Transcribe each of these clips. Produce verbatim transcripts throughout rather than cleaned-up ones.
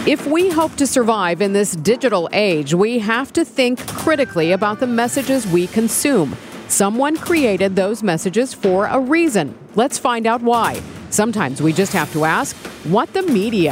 If we hope to survive in this digital age, we have to think critically about the messages we consume. Someone created those messages for a reason. Let's find out why. Sometimes we just have to ask, what the media?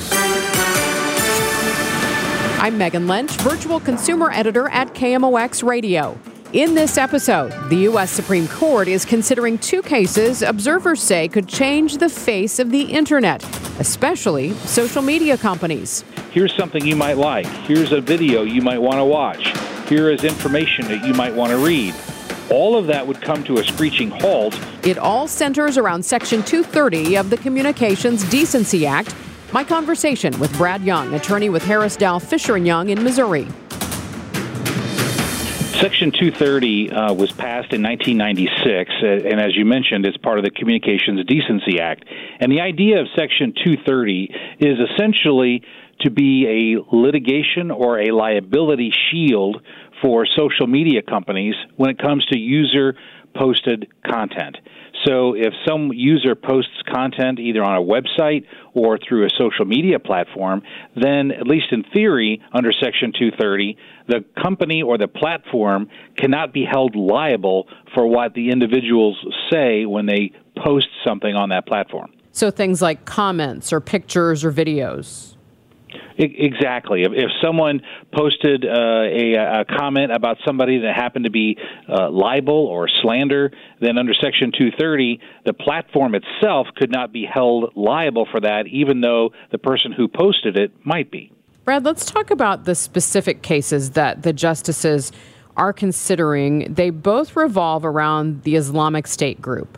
I'm Megan Lynch, virtual consumer editor at K M O X Radio. In this episode, the U S Supreme Court is considering two cases observers say could change the face of the internet, especially social media companies. Here's something you might like. Here's a video you might want to watch. Here is information that you might want to read. All of that would come to a screeching halt. It all centers around Section two thirty of the Communications Decency Act. My conversation with Brad Young, attorney with Harris Dow Fisher and Young in Missouri. Section two thirty uh, was passed in nineteen ninety-six, uh, and as you mentioned, it's part of the Communications Decency Act. And the idea of Section two thirty is essentially to be a litigation or a liability shield for social media companies when it comes to user-posted content. So if some user posts content either on a website or through a social media platform, then at least in theory, under Section two thirty, the company or the platform cannot be held liable for what the individuals say when they post something on that platform. So things like comments or pictures or videos. Exactly. If, if someone posted uh, a, a comment about somebody that happened to be uh, libel or slander, then under Section two thirty, the platform itself could not be held liable for that, even though the person who posted it might be. Brad, let's talk about the specific cases that the justices are considering. They both revolve around the Islamic State group.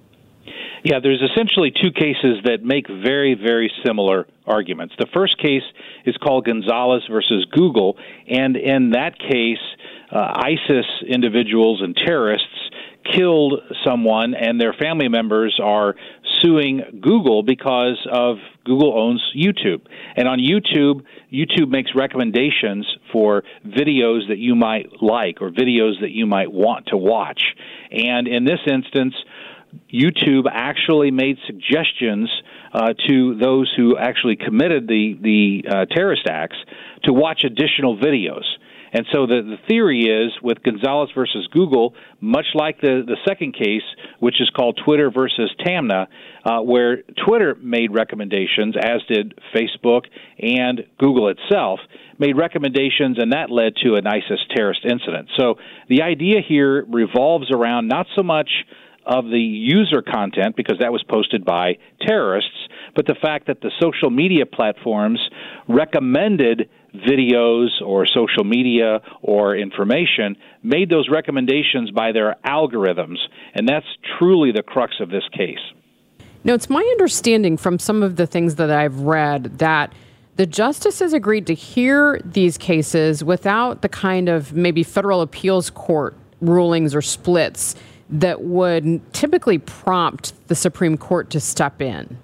Yeah, there's essentially two cases that make very, very similar arguments. The first case is called Gonzalez versus Google, and in that case, uh, ISIS individuals and terrorists killed someone, and their family members are suing Google because of Google owns YouTube. And on YouTube, YouTube makes recommendations for videos that you might like or videos that you might want to watch. And in this instance, YouTube actually made suggestions uh, to those who actually committed the, the uh, terrorist acts to watch additional videos. And so the, the theory is, with Gonzalez versus Google, much like the, the second case, which is called Twitter versus Tamna, uh, where Twitter made recommendations, as did Facebook and Google itself, made recommendations, and that led to an ISIS terrorist incident. So the idea here revolves around not so much of the user content, because that was posted by terrorists, but the fact that the social media platforms recommended videos or social media or information, made those recommendations by their algorithms, and that's truly the crux of this case. Now, it's my understanding from some of the things that I've read that the justices agreed to hear these cases without the kind of maybe federal appeals court rulings or splits that would typically prompt the Supreme Court to step in.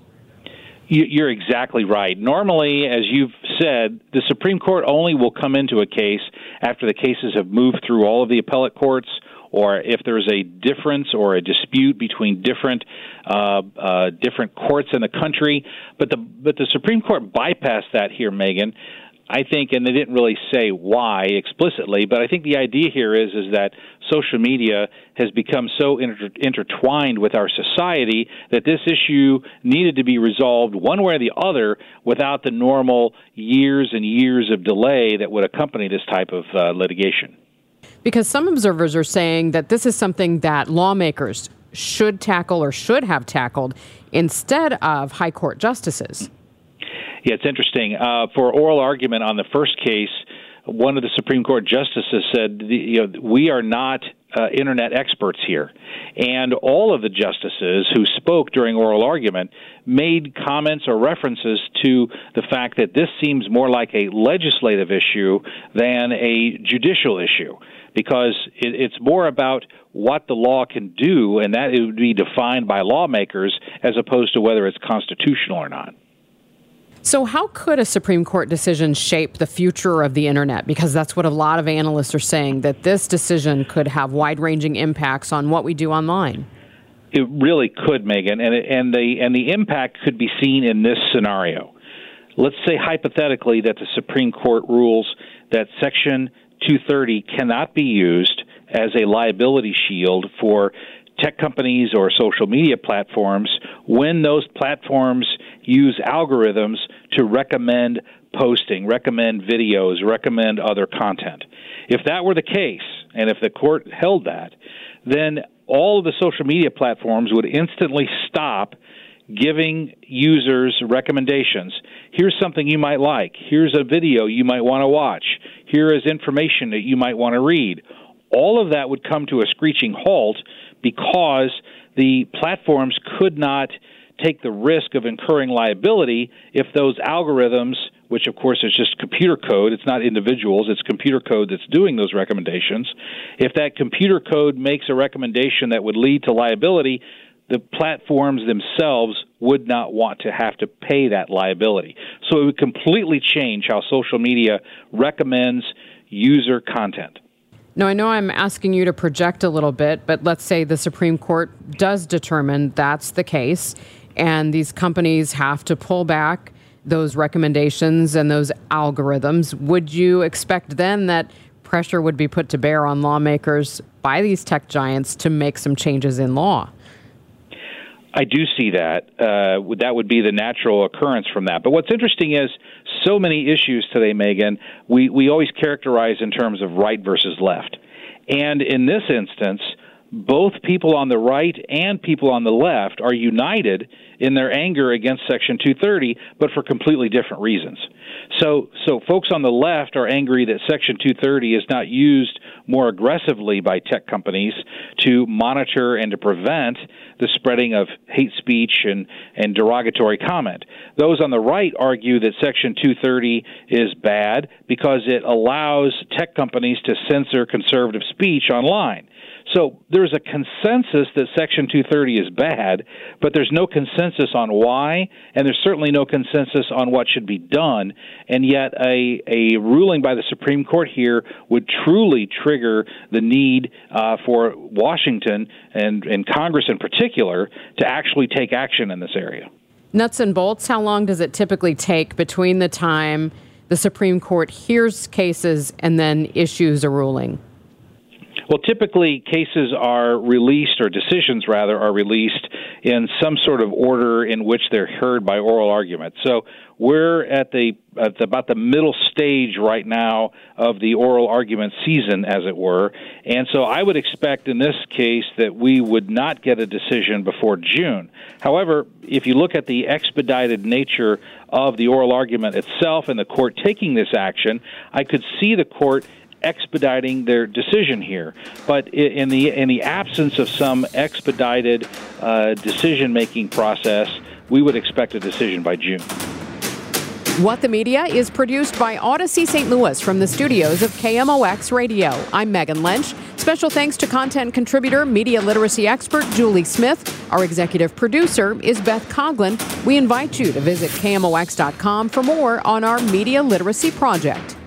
You're exactly right. Normally, as you've said, the Supreme Court only will come into a case after the cases have moved through all of the appellate courts, or if there's a difference or a dispute between different uh, uh, different courts in the country. But the but the Supreme Court bypassed that here, Megan. I think, and they didn't really say why explicitly, but I think the idea here is is that social media has become so inter- intertwined with our society that this issue needed to be resolved one way or the other without the normal years and years of delay that would accompany this type of uh, litigation. Because some observers are saying that this is something that lawmakers should tackle or should have tackled instead of high court justices. Yeah, it's interesting. Uh, for oral argument on the first case, one of the Supreme Court justices said, you know, we are not uh, internet experts here. And all of the justices who spoke during oral argument made comments or references to the fact that this seems more like a legislative issue than a judicial issue, because it, it's more about what the law can do, and that it would be defined by lawmakers as opposed to whether it's constitutional or not. So how could a Supreme Court decision shape the future of the internet? Because that's what a lot of analysts are saying, that this decision could have wide-ranging impacts on what we do online. It really could, Megan, and and the and the impact could be seen in this scenario. let's say hypothetically that the Supreme Court rules that Section two thirty cannot be used as a liability shield for tech companies or social media platforms when those platforms use algorithms to recommend posting, recommend videos, recommend other content. If that were the case, and if the court held that, then all of the social media platforms would instantly stop giving users recommendations. Here's something you might like. Here's a video you might want to watch. Here is information that you might want to read. All of that would come to a screeching halt because the platforms could not take the risk of incurring liability if those algorithms, which of course is just computer code, it's not individuals, it's computer code that's doing those recommendations, if that computer code makes a recommendation that would lead to liability, the platforms themselves would not want to have to pay that liability. So it would completely change how social media recommends user content. Now, I know I'm asking you to project a little bit, but let's say the Supreme Court does determine that's the case, and these companies have to pull back those recommendations and those algorithms. Would you expect then that pressure would be put to bear on lawmakers by these tech giants to make some changes in law? I do see that. Uh, that would be the natural occurrence from that. But what's interesting is so many issues today, Megan, we, we always characterize in terms of right versus left. And in this instance, both people on the right and people on the left are united in their anger against Section two thirty, but for completely different reasons. So, so folks on the left are angry that Section two thirty is not used more aggressively by tech companies to monitor and to prevent the spreading of hate speech and, and derogatory comment. Those on the right argue that Section two thirty is bad because it allows tech companies to censor conservative speech online. So there's a consensus that Section two thirty is bad, but there's no consensus on why, and there's certainly no consensus on what should be done. And yet a, a ruling by the Supreme Court here would truly trigger the need uh, for Washington and, and Congress in particular to actually take action in this area. Nuts and bolts, how long does it typically take between the time the Supreme Court hears cases and then issues a ruling? Well, typically cases are released, or decisions rather, are released in some sort of order in which they're heard by oral argument. So we're at the at about the middle stage right now of the oral argument season, as it were. And so I would expect in this case that we would not get a decision before June. However, if you look at the expedited nature of the oral argument itself and the court taking this action, I could see the court expediting their decision here. But in the in the absence of some expedited uh, decision-making process, we would expect a decision by June. What the Media is produced by Odyssey Saint Louis from the studios of K M O X Radio. I'm Megan Lynch. Special thanks to content contributor, media literacy expert Julie Smith. Our executive producer is Beth Coughlin. We invite you to visit K M O X dot com for more on our media literacy project.